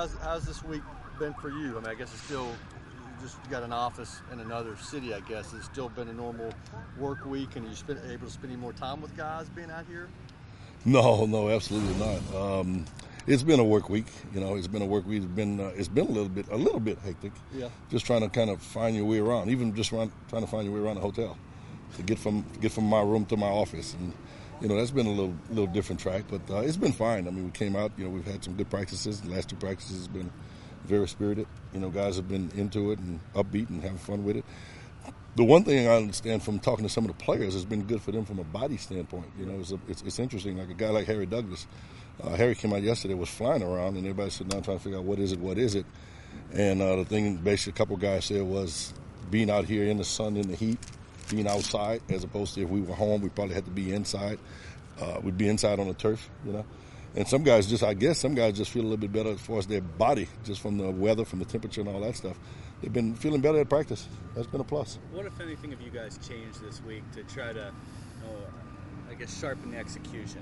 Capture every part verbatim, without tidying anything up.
how's, how's this week been for you? I mean, I guess it's still you just got an office in another city. I guess it's still been a normal work week, and you spend able to spend any more time with guys being out here. No, no, absolutely not. Um, it's been a work week. You know, it's been a work week. It's been uh, it's been a little bit a little bit hectic. Yeah. Just trying to kind of find your way around, even just run, trying to find your way around the hotel to get from get from my room to my office, and you know that's been a little little different track, but uh, it's been fine. I mean, we came out. You know, we've had some good practices. The last two practices has been very spirited. You know, guys have been into it and upbeat and having fun with it. The one thing I understand from talking to some of the players has been good for them from a body standpoint. You know, it's, a, it's, it's interesting. Like a guy like Harry Douglas, uh, Harry came out yesterday, was flying around, and everybody's sitting down trying to figure out what is it, what is it. And uh, the thing basically a couple guys said was being out here in the sun, in the heat, being outside, as opposed to if we were home, we probably had to be inside. Uh, we'd be inside on the turf, you know. And some guys just, I guess, some guys just feel a little bit better as far as their body, just from the weather, from the temperature and all that stuff. They've been feeling better at practice. That's been a plus. What, if anything, have you guys changed this week to try to, uh, I guess, sharpen the execution?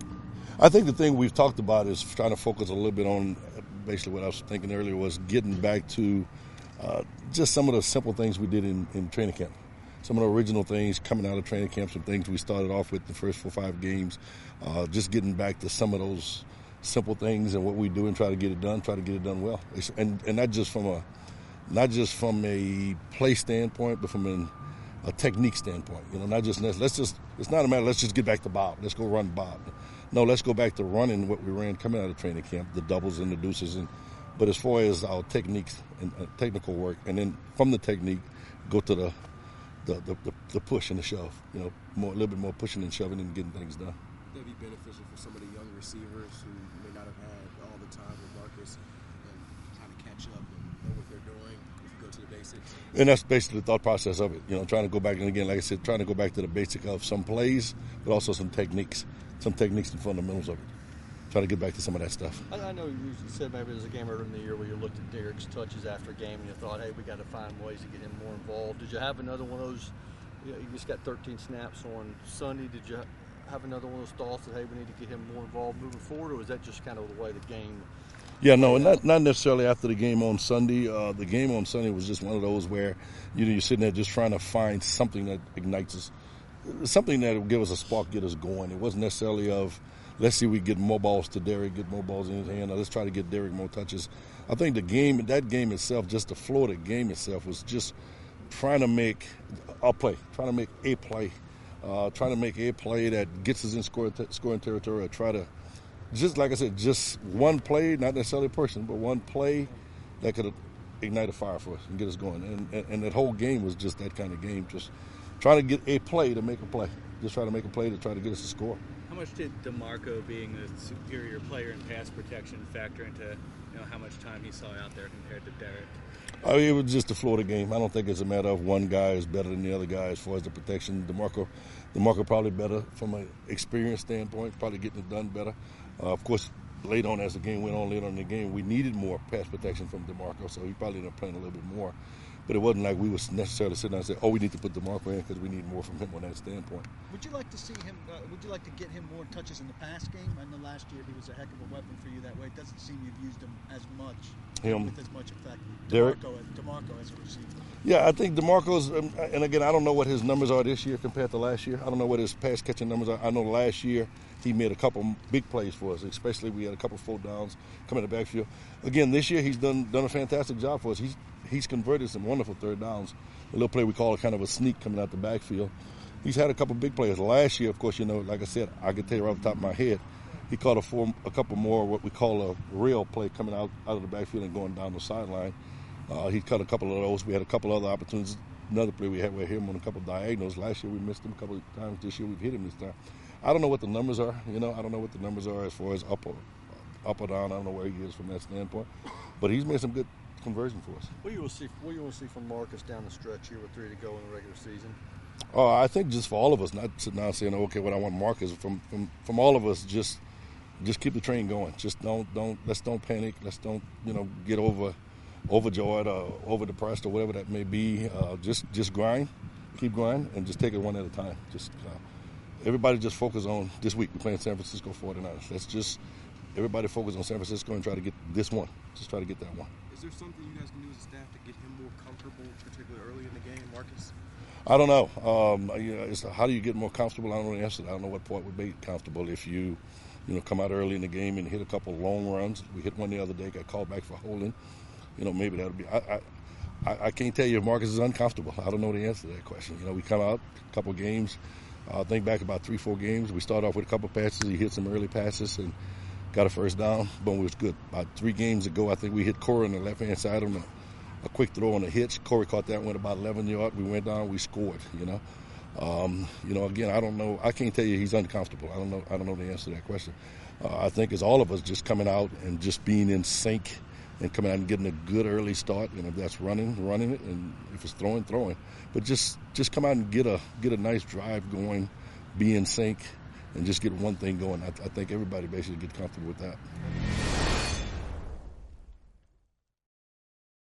I think the thing we've talked about is trying to focus a little bit on basically what I was thinking earlier was getting back to uh, just some of the simple things we did in, in training camp. Some of the original things coming out of training camp, some things we started off with the first four or five games, uh, just getting back to some of those simple things and what we do and try to get it done, try to get it done well. It's, and, and not just from a not just from a play standpoint, but from an, a technique standpoint. You know, not just let's just it's not a matter let's just get back to Bob. Let's go run Bob. No, let's go back to running what we ran coming out of training camp, the doubles and the deuces. And but as far as our techniques and uh, technical work, and then from the technique, go to the The, the, the push and the shove, you know, more a little bit more pushing and shoving and getting things done. That'd be beneficial for some of the young receivers who may not have had all the time with Marcus and trying to catch up and know what they're doing if you go to the basics. And that's basically the thought process of it, you know, trying to go back, and again, like I said, trying to go back to the basic of some plays, but also some techniques, some techniques and fundamentals of it. Try to get back to some of that stuff. I, I know you said maybe there was a game earlier in the year where you looked at Derek's touches after a game and you thought, hey, we got to find ways to get him more involved. Did you have another one of those? You know, you just got thirteen snaps on Sunday. Did you have another one of those thoughts that, hey, we need to get him more involved moving forward, or was that just kind of the way the game? Yeah, no, not not necessarily after the game on Sunday. Uh, the game on Sunday was just one of those where you know, you're sitting there just trying to find something that ignites us, something that will give us a spark, get us going. It wasn't necessarily of, let's see, we get more balls to Derek, get more balls in his hand, or let's try to get Derek more touches. I think the game, that game itself, just the flow of the game itself was just trying to make a play, trying to make a play, uh, trying to make a play that gets us in score, scoring territory, or try to, just like I said, just one play, not necessarily a person, but one play that could ignite a fire for us and get us going. And, and, and that whole game was just that kind of game, just trying to get a play to make a play, just try to make a play to try to get us a score. How much did DeMarco being the superior player in pass protection factor into, you know, how much time he saw out there compared to Derek? I mean, it was just the flow of the game. I don't think it's a matter of one guy is better than the other guy as far as the protection. DeMarco, DeMarco probably better from an experience standpoint, probably getting it done better. Uh, of course, late on as the game went on, later on in the game, we needed more pass protection from DeMarco, so he probably ended up playing a little bit more. But it wasn't like we was necessarily sitting down and say, oh, we need to put DeMarco in because we need more from him on that standpoint. Would you like to see him, uh, would you like to get him more touches in the pass game? I know last year he was a heck of a weapon for you that way. It doesn't seem you've used him as much, him, with as much effect. Derek? DeMarco, DeMarco as a receiver. Yeah, I think DeMarco's, um, and again, I don't know what his numbers are this year compared to last year. I don't know what his pass catching numbers are. I know last year he made a couple big plays for us, especially we had a couple fourth downs coming in the backfield. Again, this year he's done done a fantastic job for us. He's he's converted some wonderful third downs. A little play we call it kind of a sneak coming out the backfield. He's had a couple big plays. Last year, of course, you know, like I said, I can tell you right off the top of my head, he caught a, four, a couple more what we call a real play coming out, out of the backfield and going down the sideline. Uh, he cut a couple of those. We had a couple other opportunities. Another play we had with him on a couple of diagonals. Last year we missed him a couple of times. This year we've hit him this time. I don't know what the numbers are. You know, I don't know what the numbers are as far as up or up or down. I don't know where he is from that standpoint. But he's made some good conversion for us. What do you want to see? What do you want to see from Marcus down the stretch here with three to go in the regular season? Uh, I think just for all of us, not sitting down saying, okay, what I want Marcus from from from all of us, just just keep the train going. Just don't don't let's don't panic. Let's don't you know get over overjoyed or over depressed or whatever that may be. Uh, just just grind, keep grinding, and just take it one at a time. Just uh, everybody just focus on this week. We're playing San Francisco forty-niners. Let's just everybody focus on San Francisco and try to get this one. Just try to get that one. Is there something you guys can do as a staff to get him more comfortable, particularly early in the game, Marcus? I don't know. Um, you know, it's how do you get more comfortable? I don't know the answer. I don't know what point would be comfortable if you, you know, come out early in the game and hit a couple long runs. We hit one the other day, got called back for holding. You know, maybe that'll be. I, I, I can't tell you if Marcus is uncomfortable. I don't know the answer to that question. You know, we come out a couple games. I uh, think back about three, four games. We start off with a couple passes. He hit some early passes and got a first down. Boom, it was good. About three games ago, I think we hit Corey on the left-hand side on a, a quick throw on a hitch. Corey caught that, went about eleven yards. We went down, we scored. You know, um, you know. Again, I don't know. I can't tell you he's uncomfortable. I don't know. I don't know the answer to that question. Uh, I think it's all of us just coming out and just being in sync and coming out and getting a good early start. And if that's running, running it, and if it's throwing, throwing. But just just come out and get a get a nice drive going, be in sync, and just get one thing going. I, I think everybody basically get comfortable with that.